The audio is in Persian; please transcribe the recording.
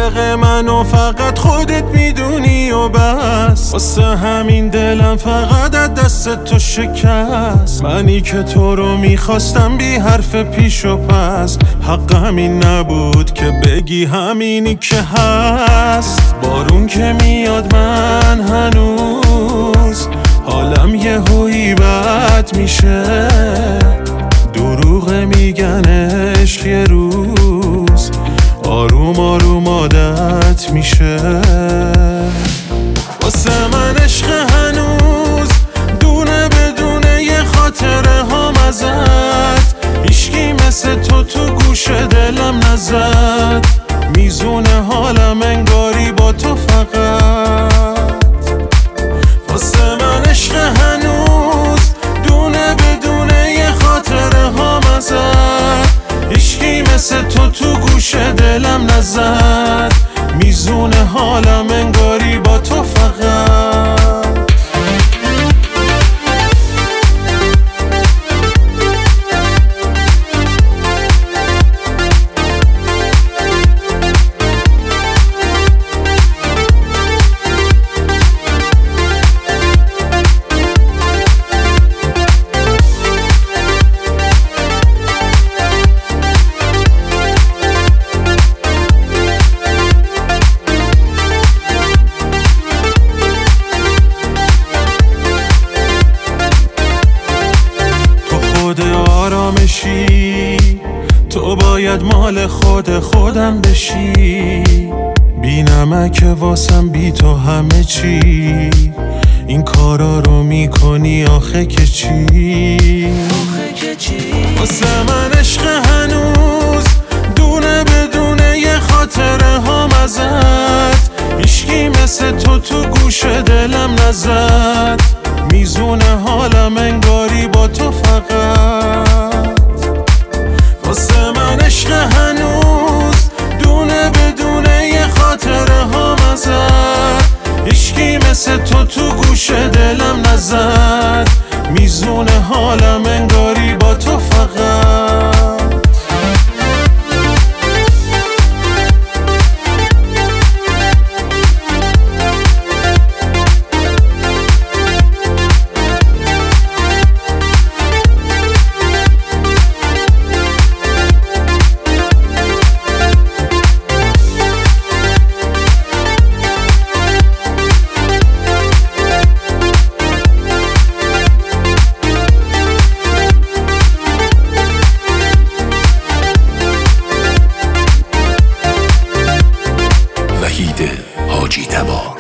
عاشق منو فقط خودت میدونی و بس. واسه همین دلم فقط از دست تو شکست. منی که تو رو میخواستم بی حرف پیش و پس. حق همین نبود که بگی همینی که هست. بارون که میاد من هنوز حالم یه هویی بد میشه. دروغ میگن عشق یه روز آروم آروم عادت میشه. واسه من عشق هنوز دونه بدونه یه خاطره هم ازت. هیچکی مثل تو گوش دلم نزد. میزونه حالم انگاری با تو فقط. واسه من عشق هنوز دونه بدونه یه خاطره هم ازت. هیچکی مثل تو گوش دلم نزد. میزونه حالم انگاری با تو فقط. آرامشی تو باید مال خودم بشی. بی نمک واسم بی تو همه چی. این کارا رو میکنی آخه که چی؟ واسه من عشق هنوز دونه بدونه یه خاطره هم ازت. هیچکی مثل تو گوش دلم نزد. میزونه حالم انگاری با تو فقط. واسه من عشق هنوز دونه بدونه یه خاطره هم ازت. هیچکی مثل تو گوش دلم نزد. میزونه حالم انگاری با تو فقط. وحید حاجی تبا.